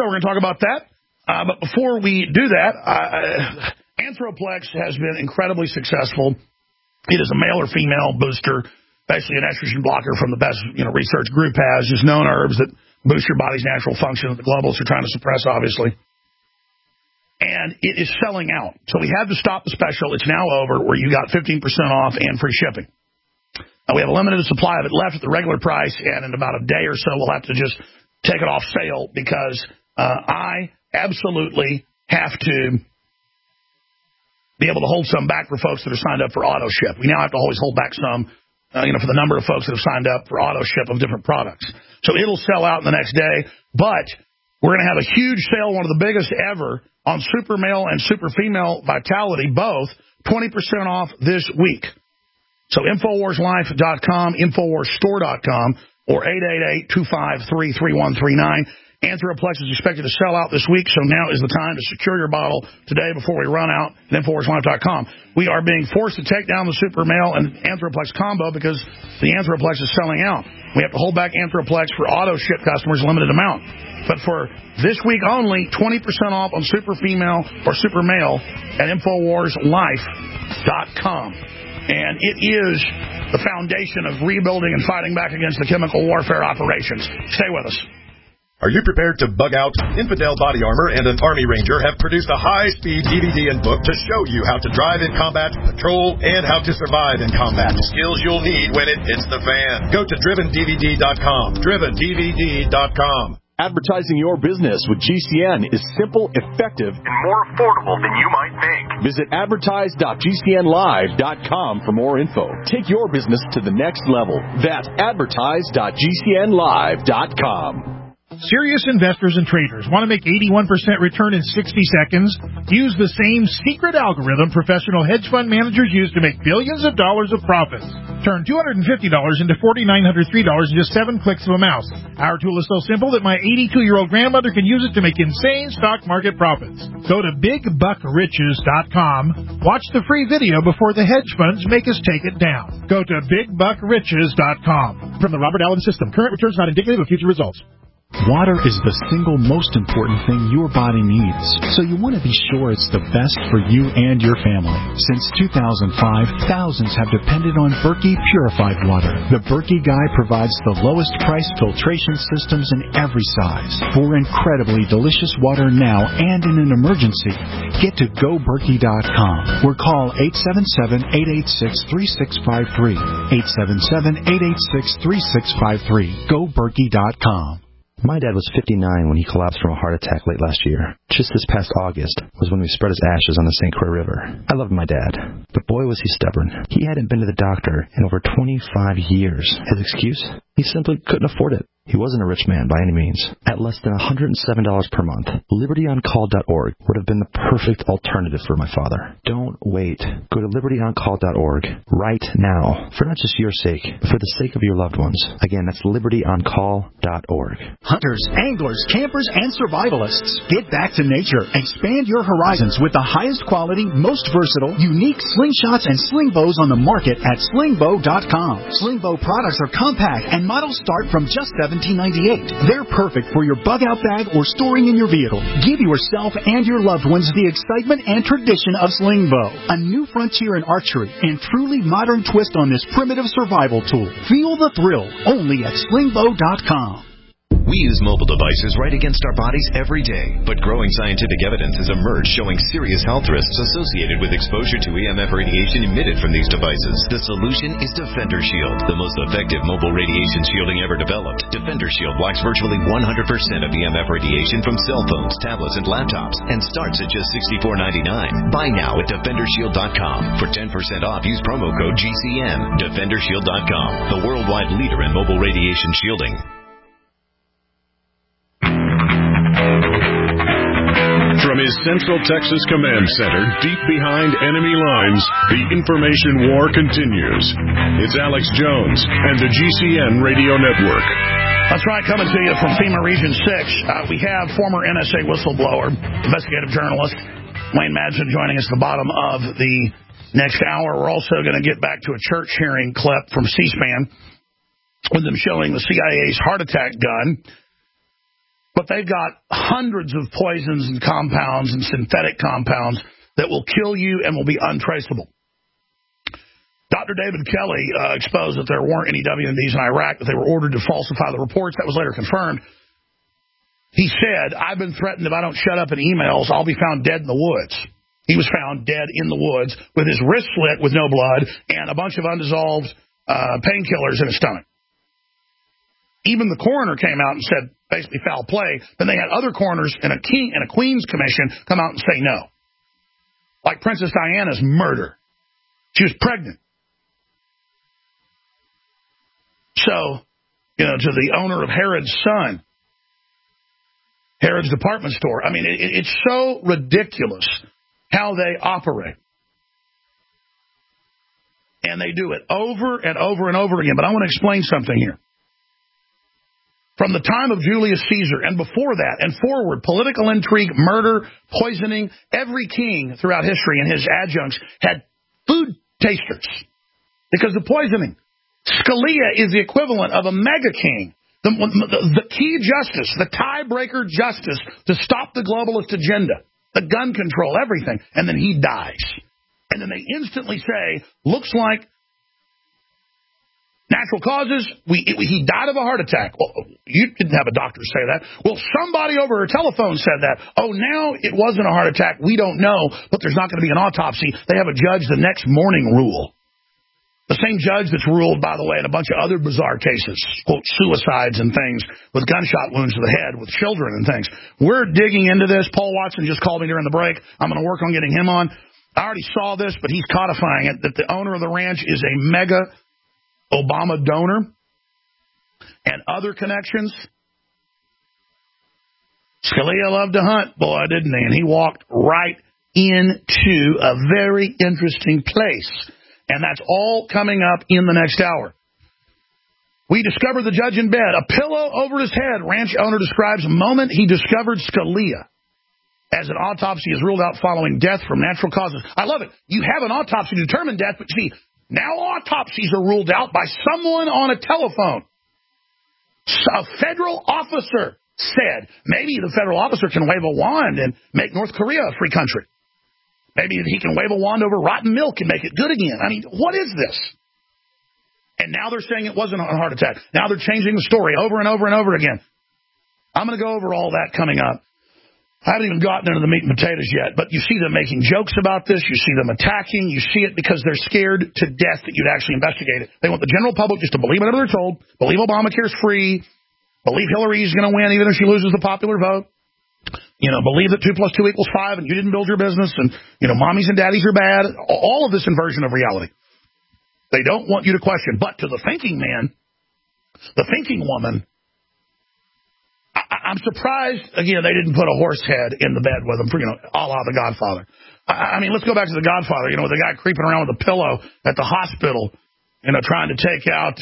So we're going to talk about that. But before we do that, Anthroplex has been incredibly successful. It is a male or female booster, basically an estrogen blocker from the best research group has, just known herbs that boost your body's natural function that the globalists are trying to suppress, obviously. And it is selling out. So we had to stop the special. It's now over, where you got 15% off and free shipping. We have a limited supply of it left at the regular price, and in about a day or so, we'll have to just take it off sale because I absolutely have to be able to hold some back for folks that are signed up for auto ship. We now have to always hold back some, for the number of folks that have signed up for auto ship of different products. So it'll sell out in the next day, but we're going to have a huge sale, one of the biggest ever, on Super Male and Super Female Vitality, both 20% off this week. So InfoWarsLife.com, InfoWarsStore.com, or 888-253-3139. Anthroplex is expected to sell out this week, so now is the time to secure your bottle today before we run out at InfoWarsLife.com. We are being forced to take down the Super Male and Anthroplex combo because the Anthroplex is selling out. We have to hold back Anthroplex for auto ship customers, limited amount. But for this week only, 20% off on Super Female or Super Male at InfoWarsLife.com. And it is the foundation of rebuilding and fighting back against the chemical warfare operations. Stay with us. Are you prepared to bug out? Infidel Body Armor and an Army Ranger have produced a high-speed DVD and book to show you how to drive in combat, patrol, and how to survive in combat. Skills you'll need when it hits the fan. Go to DrivenDVD.com. DrivenDVD.com. Advertising your business with GCN is simple, effective, and more affordable than you might think. Visit advertise.gcnlive.com for more info. Take your business to the next level. That's advertise.gcnlive.com. Serious investors and traders want to make 81% return in 60 seconds? Use the same secret algorithm professional hedge fund managers use to make billions of dollars of profits. Turn $250 into $4,903 in just 7 clicks of a mouse. Our tool is so simple that my 82-year-old grandmother can use it to make insane stock market profits. Go to BigBuckRiches.com. Watch the free video before the hedge funds make us take it down. Go to BigBuckRiches.com. From the Robert Allen System, current returns not indicative of future results. Water is the single most important thing your body needs, so you want to be sure it's the best for you and your family. Since 2005, thousands have depended on Berkey purified water. The Berkey Guy provides the lowest price filtration systems in every size. For incredibly delicious water now and in an emergency, get to GoBerkey.com or call 877-886-3653. 877-886-3653. GoBerkey.com. My dad was 59 when he collapsed from a heart attack late last year. Just this past August was when we spread his ashes on the St. Croix River. I loved my dad, but boy was he stubborn. He hadn't been to the doctor in over 25 years. His excuse? He simply couldn't afford it. He wasn't a rich man by any means. At less than $107 per month, LibertyOnCall.org would have been the perfect alternative for my father. Don't wait. Go to LibertyOnCall.org right now, for not just your sake, but for the sake of your loved ones. Again, that's LibertyOnCall.org. Hunters, anglers, campers, and survivalists, get back to nature. Expand your horizons with the highest quality, most versatile, unique slingshots and sling bows on the market at slingbow.com. Slingbow products are compact and models start from just $17.98. They're perfect for your bug-out bag or storing in your vehicle. Give yourself and your loved ones the excitement and tradition of Slingbow, a new frontier in archery and truly modern twist on this primitive survival tool. Feel the thrill only at slingbow.com. We use mobile devices right against our bodies every day, but growing scientific evidence has emerged showing serious health risks associated with exposure to EMF radiation emitted from these devices. The solution is Defender Shield, the most effective mobile radiation shielding ever developed. Defender Shield blocks virtually 100% of EMF radiation from cell phones, tablets, and laptops, and starts at just $64.99. Buy now at DefenderShield.com. For 10% off, use promo code GCN. DefenderShield.com, the worldwide leader in mobile radiation shielding. From his Central Texas Command Center, deep behind enemy lines, the information war continues. It's Alex Jones and the GCN Radio Network. That's right, coming to you from FEMA Region 6. We have former NSA whistleblower, investigative journalist, Wayne Madsen joining us at the bottom of the next hour. We're also going to get back to a church hearing clip from C-SPAN with them showing the CIA's heart attack gun. But they've got hundreds of poisons and compounds and synthetic compounds that will kill you and will be untraceable. Dr. David Kelly exposed that there weren't any WMDs in Iraq, that they were ordered to falsify the reports. That was later confirmed. He said, I've been threatened if I don't shut up in emails, I'll be found dead in the woods. He was found dead in the woods with his wrist slit with no blood and a bunch of undissolved painkillers in his stomach. Even the coroner came out and said, basically foul play. Then they had other coroners and a Queen's Commission come out and say no. Like Princess Diana's murder. She was pregnant. So, to the owner of Herod's son, Herod's department store. I mean, it's so ridiculous how they operate. And they do it over and over and over again. But I want to explain something here. From the time of Julius Caesar and before that and forward, political intrigue, murder, poisoning, every king throughout history and his adjuncts had food tasters because of poisoning. Scalia is the equivalent of a mega king, the key justice, the tiebreaker justice to stop the globalist agenda, the gun control, everything. And then he dies. And then they instantly say, looks like natural causes, he died of a heart attack. Well, you didn't have a doctor say that. Well, somebody over a telephone said that. Oh, now it wasn't a heart attack. We don't know, but there's not going to be an autopsy. They have a judge the next morning rule. The same judge that's ruled, by the way, in a bunch of other bizarre cases, quote, suicides and things with gunshot wounds to the head with children and things. We're digging into this. Paul Watson just called me during the break. I'm going to work on getting him on. I already saw this, but he's codifying it, that the owner of the ranch is a mega Obama donor and other connections. Scalia loved to hunt, boy, didn't he? And he walked right into a very interesting place. And that's all coming up in the next hour. We discovered the judge in bed, a pillow over his head. Ranch owner describes the moment he discovered Scalia as an autopsy is ruled out following death from natural causes. I love it. You have an autopsy to determine death, but see, now autopsies are ruled out by someone on a telephone. A federal officer said, maybe the federal officer can wave a wand and make North Korea a free country. Maybe he can wave a wand over rotten milk and make it good again. I mean, what is this? And now they're saying it wasn't a heart attack. Now they're changing the story over and over and over again. I'm going to go over all that coming up. I haven't even gotten into the meat and potatoes yet, but you see them making jokes about this. You see them attacking. You see it because they're scared to death that you'd actually investigate it. They want the general public just to believe whatever they're told, believe Obamacare's free, believe Hillary's going to win even if she loses the popular vote. Believe that 2 + 2 = 5 and you didn't build your business and, mommies and daddies are bad. All of this inversion of reality. They don't want you to question. But to the thinking man, the thinking woman, I'm surprised, again, they didn't put a horse head in the bed with them, a la The Godfather. I mean, let's go back to The Godfather, the guy creeping around with a pillow at the hospital, trying to take out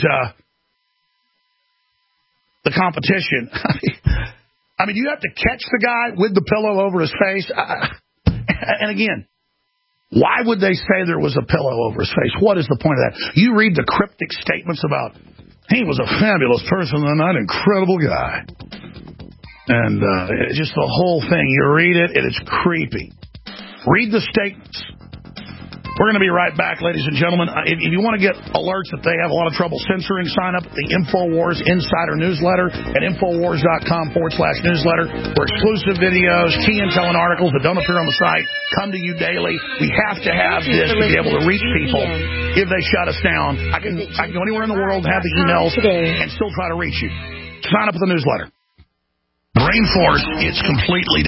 the competition. I mean, you have to catch the guy with the pillow over his face. And again, why would they say there was a pillow over his face? What is the point of that? You read the cryptic statements about he was a fabulous person and an incredible guy. And just the whole thing. You read it, and it's creepy. Read the statements. We're going to be right back, ladies and gentlemen. If you want to get alerts that they have a lot of trouble censoring, sign up at the InfoWars Insider Newsletter at Infowars.com/newsletter, where exclusive videos, key intel, and articles that don't appear on the site come to you daily. We have to have this to be able to reach people if they shut us down. I can go anywhere in the world, have the emails, and still try to reach you. Sign up with the newsletter. Brain Force, it's completely